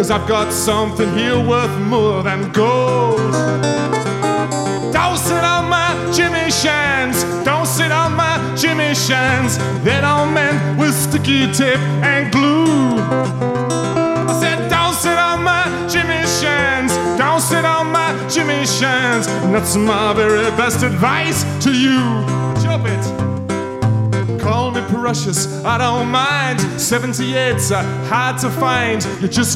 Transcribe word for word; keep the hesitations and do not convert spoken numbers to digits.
'cause I've got something here worth more than gold. Don't sit on my Jimmy Shans, don't sit on my Jimmy Shans. They're all meant with sticky tape and glue. I said don't sit on my Jimmy Shans, don't sit on my Jimmy Shans. And that's my very best advice to you. Chop it. Call me precious, I don't mind. seventy-eight's are hard to find. You just